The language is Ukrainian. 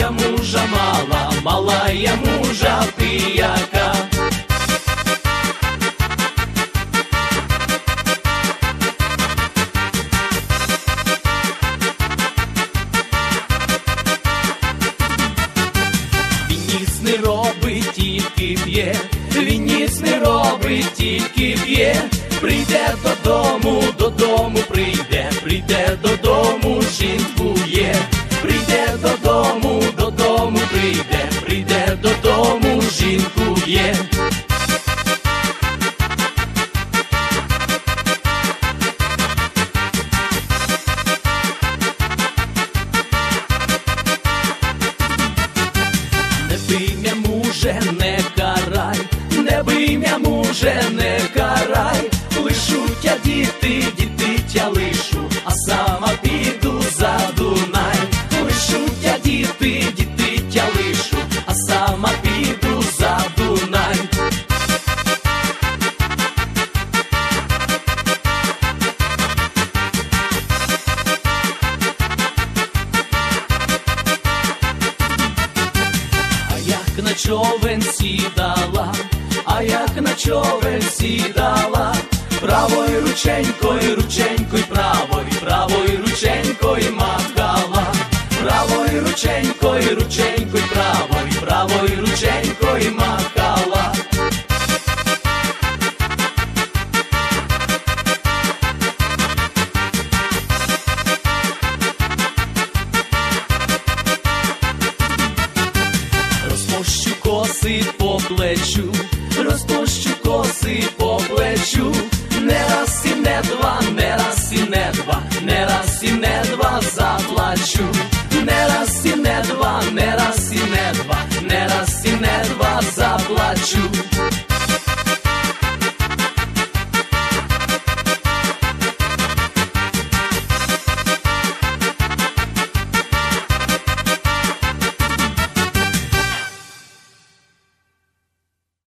я мужа мала я мужа пияка. Він ніц не робить, тільки п'є, він ніц не робить, тільки п'є. Прийде додому прийде додому, жінку є. Прийде додому прийде додому, жінку є. Не бий м'я, муже, не карай, не бий м'я, муже, не карай. Лишу тя діти, діти тя лишу, а сама піду за Дунай. Лишу тя діти, діти тя лишу, а сама піду за Дунай. А як на човен сідала, а як на човен сідала, правою рученькою, рученькою правою рученькою махала. Правою рученькою, рученькою правою рученькою махала. Розпущу коси по плечу, розпущу коси по плечу. Не раз і не два, не раз і не два, не раз і не два заплачу. Не раз і не два, не раз і не два, не раз і не два заплачу.